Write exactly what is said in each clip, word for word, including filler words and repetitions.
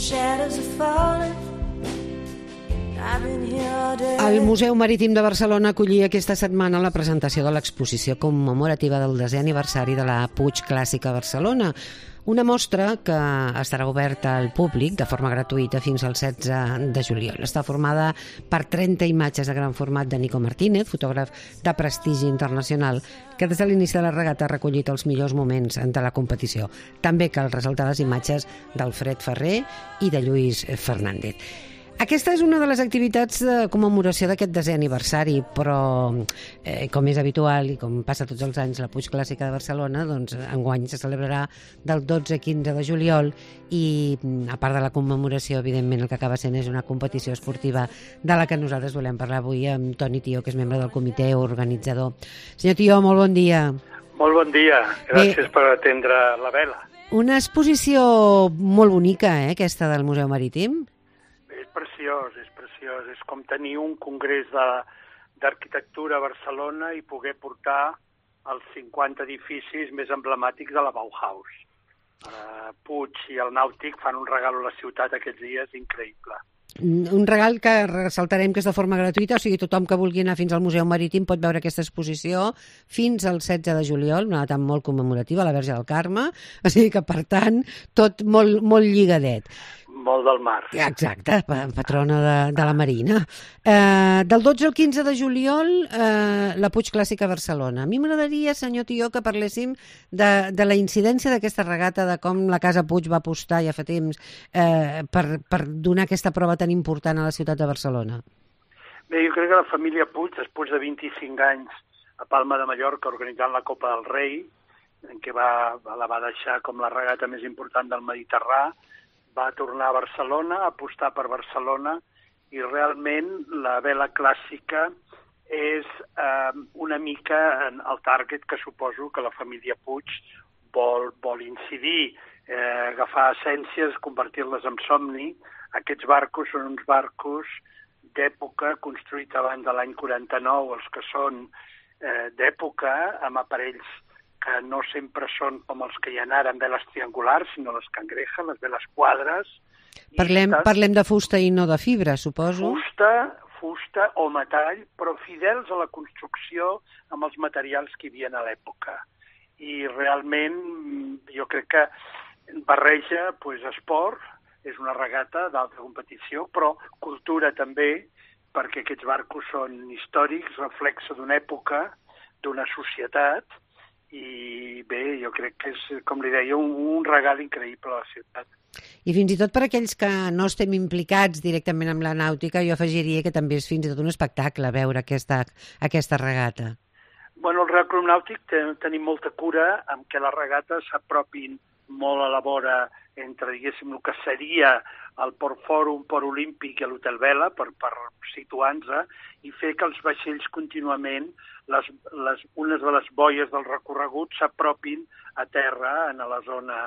El Museu Marítim de Barcelona acollia aquesta setmana la presentació de l'exposició commemorativa del desè aniversari de la Puig Clàssica Barcelona, una mostra que estarà oberta al públic de forma gratuïta fins al setze de juliol. Està formada per trenta imatges de gran format de Nico Martínez, fotògraf de prestigi internacional, que des de l'inici de la regata ha recollit els millors moments de la competició. També cal ressaltar les imatges d'Alfred Ferrer i de Lluís Fernández. Aquesta és una de les activitats de commemoració d'aquest desè aniversari, però eh, com és habitual i com passa tots els anys la Puig Clàssica de Barcelona, doncs enguany se celebrarà del dotze a quinze de juliol i a part de la commemoració, evidentment el que acaba sent és una competició esportiva de la que nosaltres volem parlar avui amb Toni Tió, que és membre del comitè organitzador. Senyor Tió, molt bon dia. Molt bon dia, gràcies Bé, per atendre la vela. Una exposició molt bonica, eh, aquesta del Museu Marítim. És preciós, és preciós. És com tenir un congrés d'arquitectura a Barcelona i poder portar els cinquanta edificis més emblemàtics de la Bauhaus. Uh, Puig i el Nàutic fan un regal a la ciutat aquests dies increïble. Un regal que ressaltarem que és de forma gratuïta, o sigui, tothom que vulgui anar fins al Museu Marítim pot veure aquesta exposició fins al setze de juliol, una data molt commemorativa, la Verge del Carme, o sigui que, per tant, tot molt, molt lligadet. Molt del mar. Exacte, patrona de, de la Marina. Eh, del dotze al quinze de juliol, eh, la Puig Clàssica Barcelona. A mi m'agradaria, senyor Tió, que parléssim de, de la incidència d'aquesta regata, de com la Casa Puig va apostar ja fa temps eh, per, per donar aquesta prova tan important a la ciutat de Barcelona. Bé, jo crec que la família Puig, després de vint-i-cinc anys a Palma de Mallorca organitzant la Copa del Rei, en què va, la va deixar com la regata més important del Mediterrani, va tornar a Barcelona, a apostar per Barcelona, i realment la vela clàssica és eh, una mica en el target que suposo que la família Puig vol, vol incidir, eh, agafar essències, convertir-les en somni. Aquests barcos són uns barcos d'època, construïts abans de l'any quaranta-nou, els que són eh, d'època, amb aparells que no sempre són com els que hi ha ara en veles triangulars, sinó les cangreja, les veles quadres. Parlem, estan... parlem de fusta i no de fibra, suposo. Fusta, fusta o metall, però fidels a la construcció amb els materials que hi havia a l'època. I realment jo crec que barreja pues, esport, és una regata d'alta competició, però cultura també, perquè aquests barcos són històrics, reflexe d'una època, d'una societat, i bé, jo crec que és, com li deia, un, un regal increïble a la ciutat. I fins i tot per aquells que no estem implicats directament amb la nàutica, jo afegiria que també és fins i tot un espectacle veure aquesta, aquesta regata. Bueno, el Real Club Nàutic ten, tenim molta cura amb que les regates s'apropin molt a la vora entre, diguéssim, el que seria el Port Fòrum, Port Olímpic i l'Hotel Vela, per, per situar-nos, i fer que els vaixells contínuament, les, les, unes de les boies del recorregut s'apropin a terra en la zona,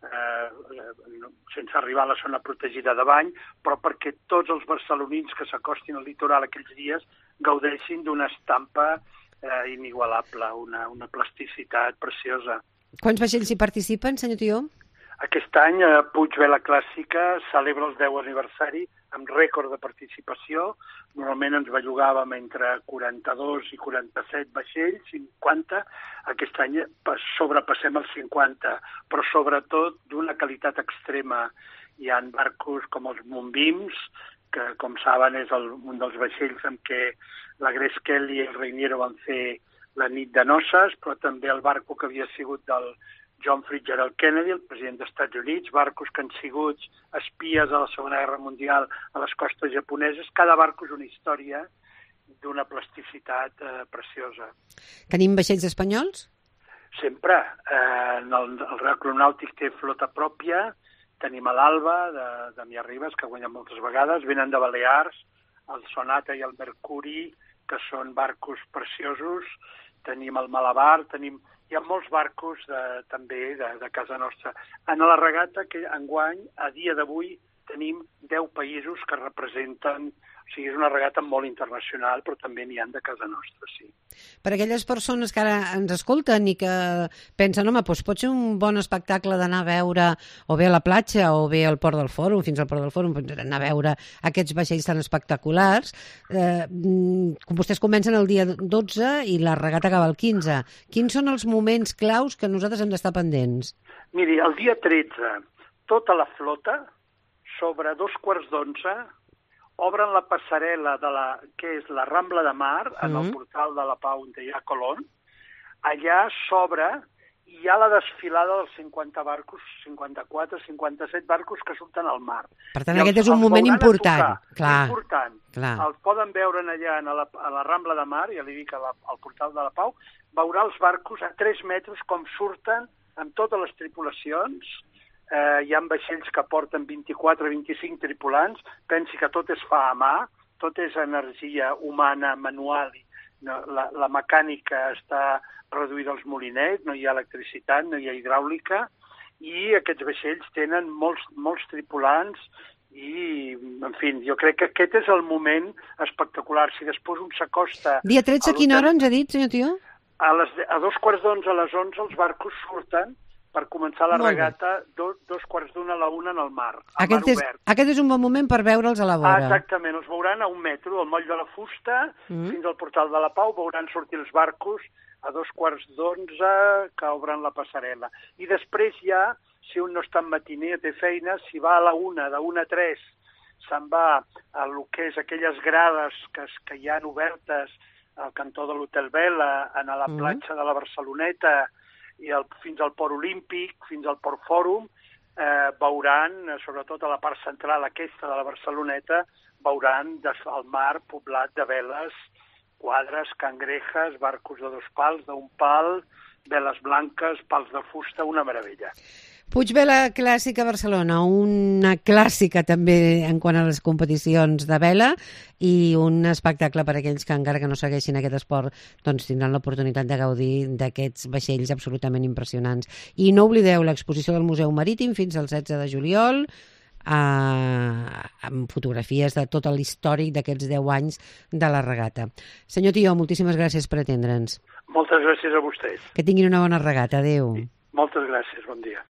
eh, sense arribar a la zona protegida de bany, però perquè tots els barcelonins que s'acostin al litoral aquells dies gaudeixin d'una estampa eh, inigualable, una, una plasticitat preciosa. Quants vaixells hi participen, senyor Tió? Aquest any, eh, Puig Vela Clàssica celebra el deu aniversari amb rècord de participació. Normalment ens bellugàvem entre quaranta-dos i quaranta-set vaixells, cinquanta. Aquest any sobrepassem els cinquanta, però sobretot d'una qualitat extrema. Hi ha barcos com els Moonbeams, que, com saben, és el, un dels vaixells en què la Grace Kelly i el Reiniero van fer la nit de noces, però també el barco que havia sigut del John Fitzgerald Kennedy, el president dels Estats Units, barcos que han sigut espies a la Segona Guerra Mundial a les costes japoneses. Cada barco és una història d'una plasticitat eh, preciosa. Tenim vaixells espanyols? Sempre. Eh, el, el Real Club Nàutic té flota pròpia, tenim l'Alba, de, de Mià Ribes, que ha guanyat moltes vegades, venen de Balears, el Sonata i el Mercuri, que són barcos preciosos, tenim el Malabar, tenim... Hi ha molts barcos de, també de, de casa nostra. En la regata, que enguany, a dia d'avui, tenim deu països que representen... O sigui, és una regata molt internacional, però també n'hi ha de casa nostra, sí. Per aquelles persones que ara ens escolten i que pensen, home, doncs pot ser un bon espectacle d'anar a veure o bé a la platja o bé al Port del Fòrum, fins al Port del Fòrum, anar a veure aquests vaixells tan espectaculars. Eh, com vostès comencen el dia dotze i la regata acaba el quinze. Quins són els moments claus que nosaltres hem d'estar pendents? Miri, el dia tretze, tota la flota, sobre dos quarts d'onze, obren la passarel·la de la, que és la Rambla de Mar, en el portal de la Pau, on hi ha Colón. Allà s'obre i hi ha la desfilada dels cinquanta barcos, cinquanta-quatre, cinquanta-set barcos que surten al mar. Per tant, aquest és un moment important. Clar, important. Clar. El poden veure allà a la, a la Rambla de Mar, ja li dic, al, al portal de la Pau, veurà els barcos a tres metres com surten amb totes les tripulacions. Eh, hi ha vaixells que porten vint-i-quatre a vint-i-cinc tripulants, pensi que tot es fa a mà, tot és energia humana, manual, no, la, la mecànica està reduïda als molinets, no hi ha electricitat, no hi ha hidràulica, i aquests vaixells tenen molts, molts tripulants i, en fi, jo crec que aquest és el moment espectacular. Si després un s'acosta... Dia tretze, a quina hora ens ha dit, senyor Tió? A, les, a dos quarts d'onze, a les onze, els barcos surten per començar la regata, do, dos quarts d'una a la una en el mar, al aquest mar és, obert. Aquest és un bon moment per veure'ls a la vora. Ah, exactament, els veuran a un metro, al moll de la Fusta, mm. fins al portal de la Pau, veuran sortir els barcos a dos quarts d'onze que obren la passarel·la. I després ja, si un no està en matiner, té feina, si va a la una, de una a tres, se'n va a lo que és aquelles grades que, que hi ha obertes al cantó de l'Hotel Vela, a la platja mm. de la Barceloneta, i el, fins al Port Olímpic, fins al Port Fòrum, eh, veuran, sobretot a la part central aquesta de la Barceloneta, veuran des, el mar poblat de veles, quadres, cangrejes, barcos de dos pals, d'un pal, veles blanques, pals de fusta, una meravella. Puigvela Clàssica Barcelona, una clàssica també en quant a les competicions de vela i un espectacle per a aquells que encara que no segueixin aquest esport doncs tindran l'oportunitat de gaudir d'aquests vaixells absolutament impressionants. I no oblideu l'exposició del Museu Marítim fins al setze de juliol, eh, amb fotografies de tot l'històric d'aquests deu anys de la regata. Senyor Tió, moltíssimes gràcies per atendre'ns. Moltes gràcies a vostès. Que tinguin una bona regata. Adéu. Moltes gràcies, bon dia.